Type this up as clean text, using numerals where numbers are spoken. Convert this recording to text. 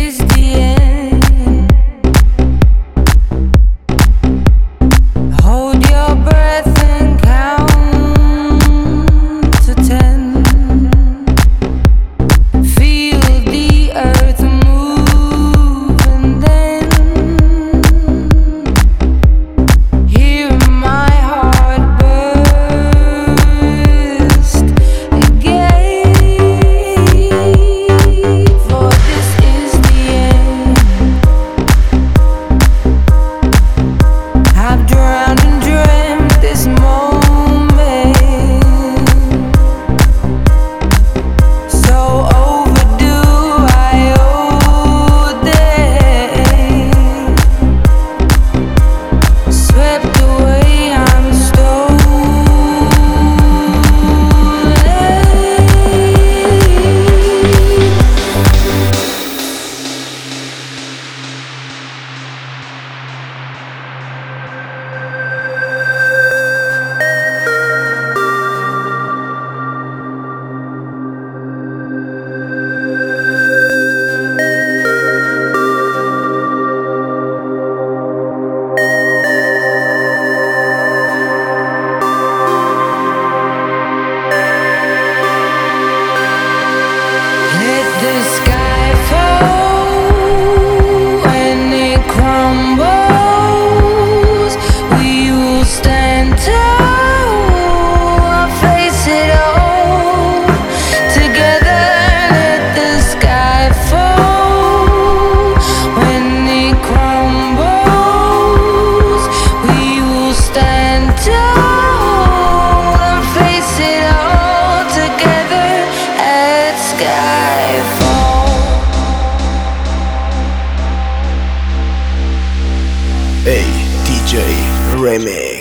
is the end. Hold your breath and count to 10. Feel the earth move and then hear my heart burst again. For this is the end. I've drowned and dreamt this moment, so overdue. I owe them. Swept away, I'm let the sky fall when it crumbles. We will stand tall, I'll face it all together. Let the sky fall when it crumbles. We will stand tall and face it all together at skyfall. Hey, DJ Remix.